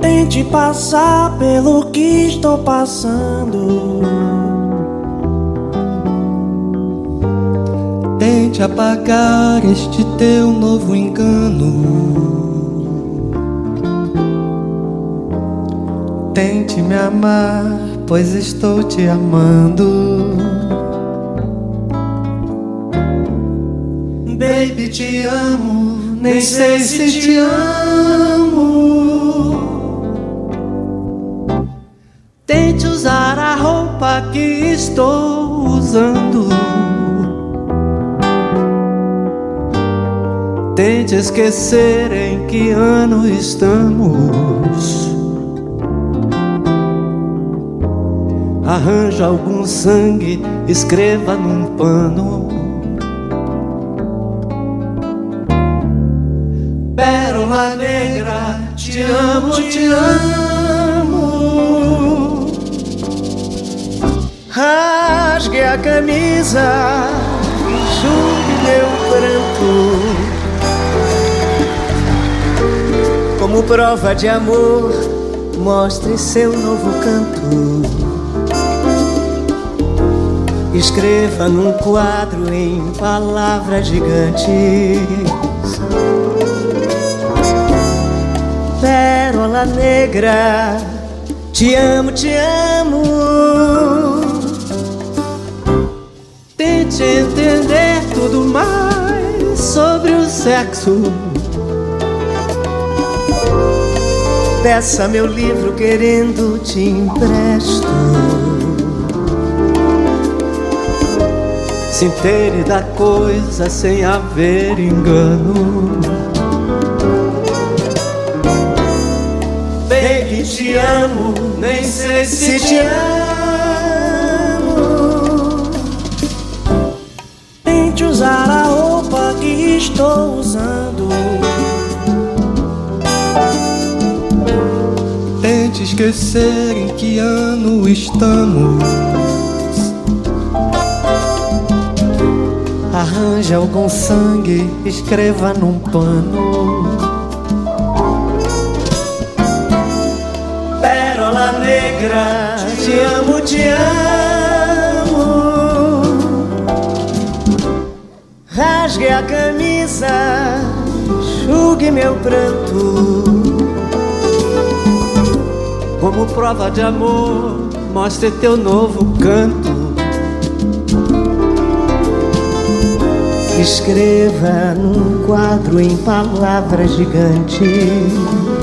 Tente passar pelo que estou passando. Tente apagar este teu novo engano. Tente me amar, pois estou te amando. Baby, te amo, nem sei se te amo. Tente usar a roupa que estou usando. Tente esquecer em que ano estamos. Arranja algum sangue, escreva num pano. Pérola negra, te amo, te amo. Rasgue a camisa, enxugue meu pranto. Como prova de amor, mostre seu novo canto. Escreva num quadro em palavras gigantes. Pérola negra, te amo, te amo. Tente entender tudo mais sobre o sexo. Peça meu livro querendo te empresto. Se intere da coisa sem haver engano. Baby, te amo, nem sei se te amo. Tente usar a roupa que estou usando. Tente esquecer em que ano estamos. Arranje algum sangue, escreva num pano. Pérola negra, te amo, te amo. Rasgue a camisa, enxugue meu pranto. Como prova de amor, mostre teu novo canto. Escreva num quadro em palavras gigantes.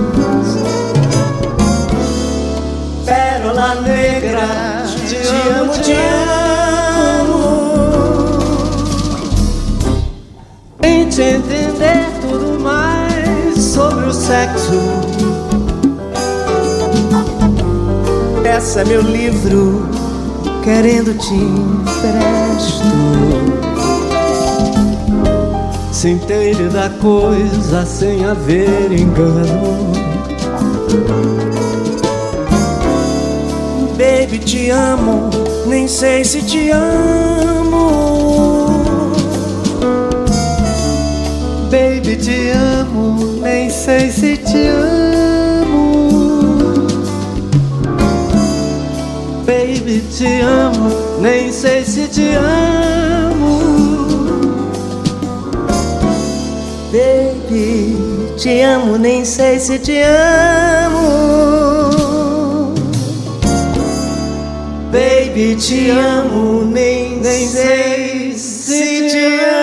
Pérola negra, te amo, te amo. Tente entender tudo mais sobre o sexo. Peça meu livro, querendo te empresto. Se intere da coisa sem haver engano. Baby, te amo, nem sei se te amo. Baby, te amo, nem sei se te amo. Baby, te amo, nem sei se te amo. Baby, te amo, nem sei se te amo. Baby, te amo, nem sei se te amo.